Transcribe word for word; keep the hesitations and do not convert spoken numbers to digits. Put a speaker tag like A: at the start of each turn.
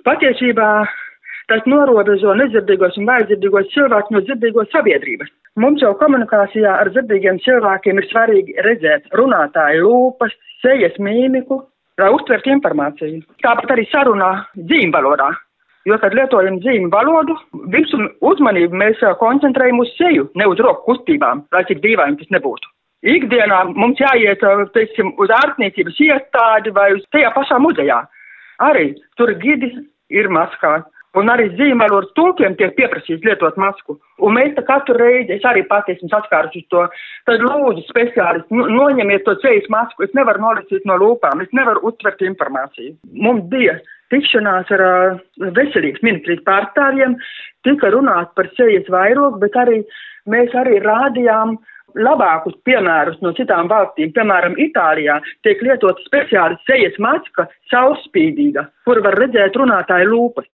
A: Patiesībā tas norobežo nedzirdīgos un vājdzirdīgos cilvēkus no dzirdīgos sabiedrības. Mums jau komunikācijā ar dzirdīgiem cilvēkiem ir svarīgi redzēt runātāju lūpas, sejas mīmiku, lai uztvertu informāciju. Tāpat arī sarunā zīmvalodā, jo, kad lietojam zīmu valodu, visu uzmanību mēs koncentrējam uz seju, ne uz roku kustībām, lai cik dīvaini tas nebūtu. Ikdienā mums jāiet, teiksim, uz ārstniecības iestādi vai uz tajā pašā muzejā. Arī tur gidi ir maskā. Un arī zīmvalodas tulkiem tiek pieprasīts lietot masku. Un mēs tā katru reizi, es arī pati esmu saskārus uz to, tad lūdzu speciālisti, nu, noņemiet to sejas masku, es nevaru nolasīt no lūpām, es nevaru uztvert informāciju. Mums bija tikšanās ar uh, veselības ministrijas pārstāvjiem, tika runāt par sejas vairogu, bet arī mēs arī rādījām labākus piemērus no citām valstīm. Piemēram, Itālijā tiek lietota speciāli sejas maska, caurspīdīga, kur var redzēt runātāju lūpas.